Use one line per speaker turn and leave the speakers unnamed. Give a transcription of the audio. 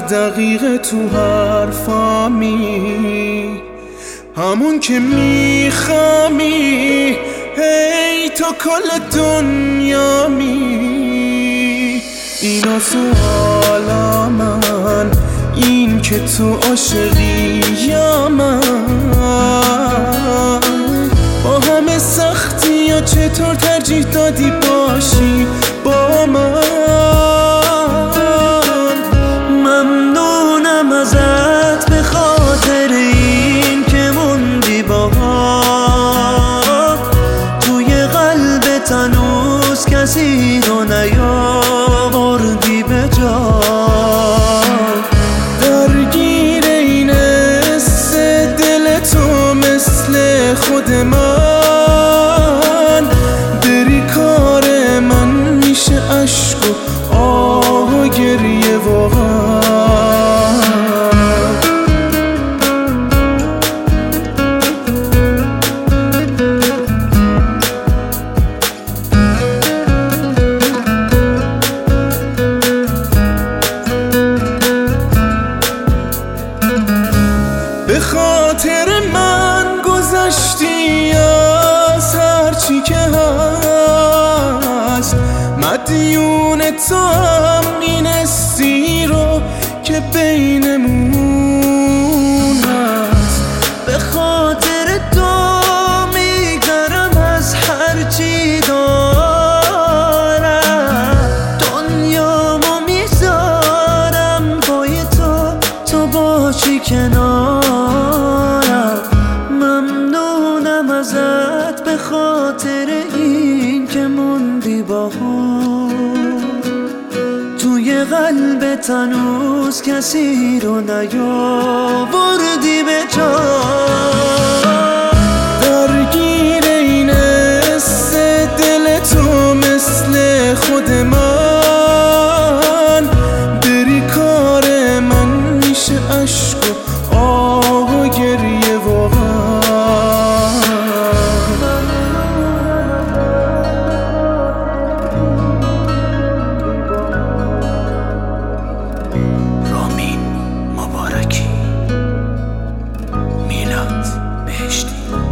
دقیقه تو حرفامی، همون که میخوامی، هی تو کل دنیامی. اینا سوال من، این که تو عاشقی یا من، با همه سختی یا چطور ترجیح دادی باشی با من.
ممنونم ازت به خاطر این که موندی با هم، توی قلبت هنوز کسی رو نیاوردی به جا.
درگیر این حس دل تو مثل خود من، بری کار من میشه عشق و آه و گریه واقعا. به خاطر من گذشتی از هرچی که هست، مدیون تو هم این حسی رو که بینمون هست.
به خاطر تو میگرم از هرچی دارم، دنیامو میذارم پای تو باشی کنارم. ممنونم ازت به خاطر این که موندی با هم، توی قلبت هنوز کسی رو نیاوردی به جا.
درگیر این حس دل تو مثل خود من، بری کار من میشه عشق و آه و گریه واقعا.
رامین مبارکی، میلاد بهشتی.